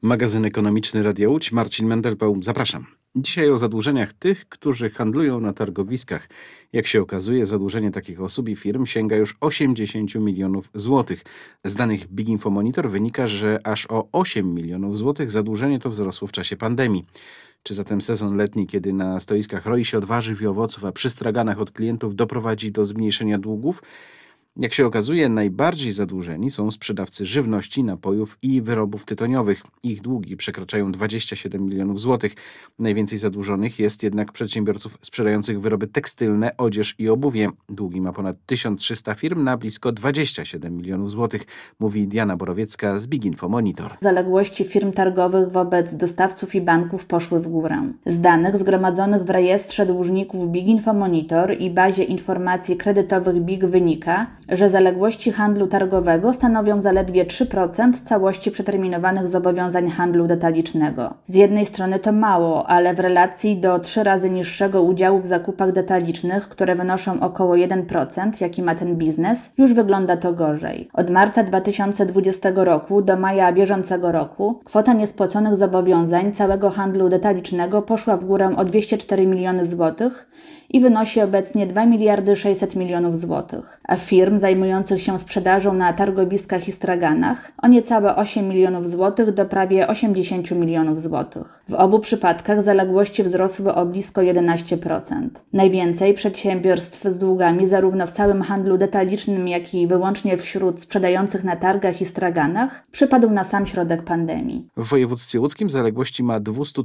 Magazyn ekonomiczny Radia Łódź, Marcin Mendelbaum, zapraszam. Dzisiaj o zadłużeniach tych, którzy handlują na targowiskach. Jak się okazuje, zadłużenie takich osób i firm sięga już 80 milionów złotych. Z danych Big Info Monitor wynika, że aż o 8 milionów złotych zadłużenie to wzrosło w czasie pandemii. Czy zatem sezon letni, kiedy na stoiskach roi się od warzyw i owoców, a przy straganach od klientów doprowadzi do zmniejszenia długów? Jak się okazuje, najbardziej zadłużeni są sprzedawcy żywności, napojów i wyrobów tytoniowych. Ich długi przekraczają 27 milionów złotych. Najwięcej zadłużonych jest jednak przedsiębiorców sprzedających wyroby tekstylne, odzież i obuwie. Długi ma ponad 1300 firm na blisko 27 milionów złotych, mówi Diana Borowiecka z Big Info Monitor. Zaległości firm targowych wobec dostawców i banków poszły w górę. Z danych zgromadzonych w rejestrze dłużników Big Info Monitor i bazie informacji kredytowych BIG wynika, że zaległości handlu targowego stanowią zaledwie 3% całości przeterminowanych zobowiązań handlu detalicznego. Z jednej strony to mało, ale w relacji do 3 razy niższego udziału w zakupach detalicznych, które wynoszą około 1%, jaki ma ten biznes, już wygląda to gorzej. Od marca 2020 roku do maja bieżącego roku kwota niespłaconych zobowiązań całego handlu detalicznego poszła w górę o 204 miliony złotych i wynosi obecnie 2 miliardy 600 milionów złotych, a firm zajmujących się sprzedażą na targowiskach i straganach o niecałe 8 milionów złotych do prawie 80 milionów złotych. W obu przypadkach zaległości wzrosły o blisko 11%. Najwięcej przedsiębiorstw z długami zarówno w całym handlu detalicznym, jak i wyłącznie wśród sprzedających na targach i straganach przypadł na sam środek pandemii. W województwie łódzkim zaległości ma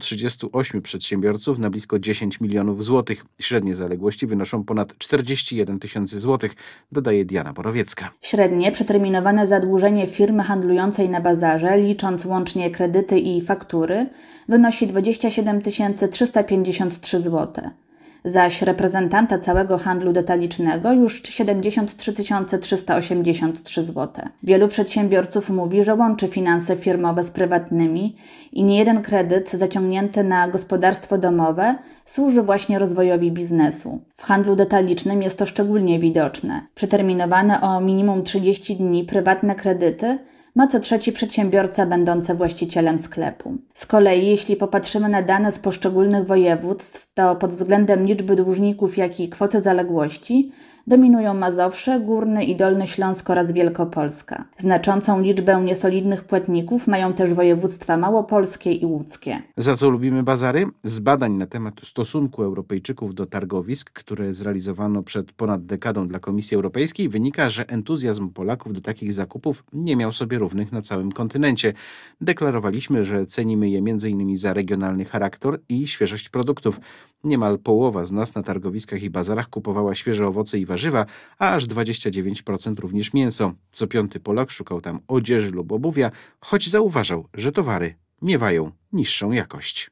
238 przedsiębiorców na blisko 10 milionów złotych. Średnie zaległości wynoszą ponad 41 tysięcy złotych, dodaje Diana Borowiecka. Średnie przeterminowane zadłużenie firmy handlującej na bazarze, licząc łącznie kredyty i faktury, wynosi 27 353 zł. Zaś reprezentanta całego handlu detalicznego już 73 383 zł. Wielu przedsiębiorców mówi, że łączy finanse firmowe z prywatnymi i niejeden kredyt zaciągnięty na gospodarstwo domowe służy właśnie rozwojowi biznesu. W handlu detalicznym jest to szczególnie widoczne. Przeterminowane o minimum 30 dni prywatne kredyty ma co trzeci przedsiębiorca będący właścicielem sklepu. Z kolei, jeśli popatrzymy na dane z poszczególnych województw, to pod względem liczby dłużników, jak i kwoty zaległości dominują Mazowsze, Górny i Dolny Śląsk oraz Wielkopolska. Znaczącą liczbę niesolidnych płatników mają też województwa małopolskie i łódzkie. Za co lubimy bazary? Z badań na temat stosunku Europejczyków do targowisk, które zrealizowano przed ponad dekadą dla Komisji Europejskiej, wynika, że entuzjazm Polaków do takich zakupów nie miał sobie równych na całym kontynencie. Deklarowaliśmy, że cenimy je m.in. za regionalny charakter i świeżość produktów. Niemal połowa z nas na targowiskach i bazarach kupowała świeże owoce i warzywa, a aż 29% również mięso. Co 5. Polak szukał tam odzieży lub obuwia, choć zauważał, że towary miewają niższą jakość.